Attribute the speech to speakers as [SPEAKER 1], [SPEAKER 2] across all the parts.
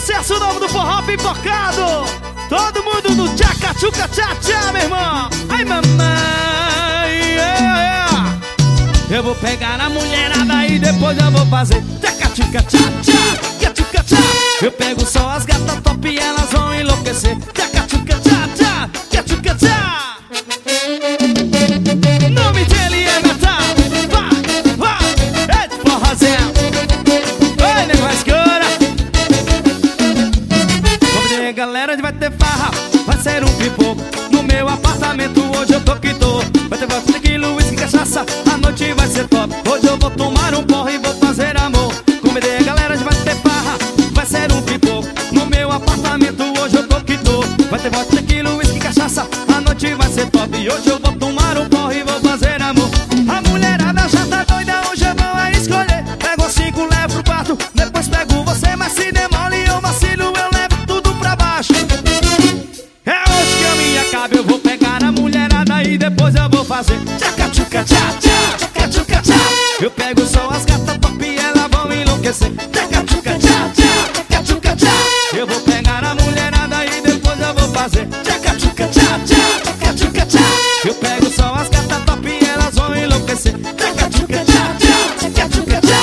[SPEAKER 1] sucesso novo do forró pipocado. Todo mundo no tchaca tchuca tchá tchá, meu irmão. Ai mamãe, eu vou pegar a mulherada e depois eu vou fazer tchaca tchuca tchá tchá, tchuca tchá. Eu pego só as gatas top e elas vão enlouquecer. Tchaca tchuca tchá tchá, tchuca tchá. O nome dele é Natal. Vai, é de forrozinho. Oi, negócio escura. Convidei a galera, vai ter farra, vai ser um pipoco no meu apartamento, hoje eu tô que tô. Vai ter vodka, tequila, whisky, cachaça, a noite vai ser top. Hoje eu vou tomar um porre e vou fazer amor. Convidei a galera, vai ter farra, vai ser um pipoco no meu apartamento, hoje eu tô que tô. Vai ter vodka, tequila, whisky, cachaça, a noite vai ser top. E hoje eu vou tomar um porre e vou fazer amor. A mulherada já tá doida, hoje eu vou a escolher. Pego os 5, levo pro quarto, depois pego você, mas se demole eu vacilo, eu levo tudo pra baixo. É hoje que a minha cabe, eu vou pegar a mulherada e depois eu vou fazer tchaca tchuca tchá tchá, tchaca tchuca tchá. Eu pego só as gatas top e elas vão enlouquecer. Tchaca tchuca tchá tchá, tchaca tchuca tchá. Eu vou pegar a mulherada e depois eu vou fazer tchaca tchuca tchá tchá, tchaca tchuca tchá. Eu pego só as gatas top e elas vão enlouquecer. Tchaca tchuca tchá tchá, tchaca tchuca tchá.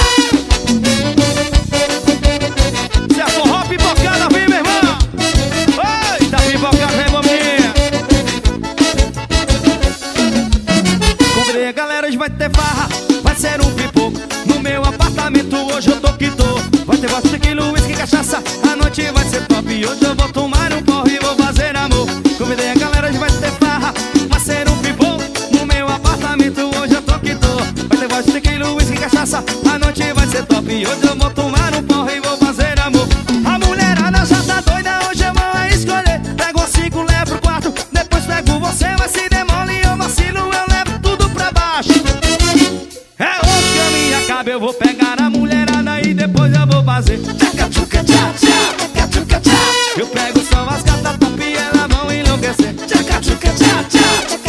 [SPEAKER 1] Se a forró pipocada vem, meu irmão. Oi, tá pipocada, vem, bominha. Convidei a galera, hoje vai ter farra, vai ser um pipoco no meu apartamento, hoje eu tô que tô. Vai ter vodka, tequila, whisky, cachaça, a noite vai ser top. E hoje eu vou tomar um porre e vou fazer amor. Convidei a galera, hoje vai ter farra, vai ser um pipoco no meu apartamento, hoje eu tô que tô. Vai ter vodka, tequila, whisky, cachaça, a noite vai ser top. E hoje eu vou tomar um porre e vou fazer amor. A mulherada já tá doida, hoje eu vou a escolher. Pego os 5, levo pro quarto, depois pego você, mas se demole eu vacilo, eu levo tudo pra baixo. É hoje que a minha cabe, eu vou pegar a mulherada e depois eu vou fazer tchaca tchuca tchá tchá, tchaca tchuca tchá. Eu pego só as gatas top e elas vão enlouquecer. Tchaca tchuca tchá tchá,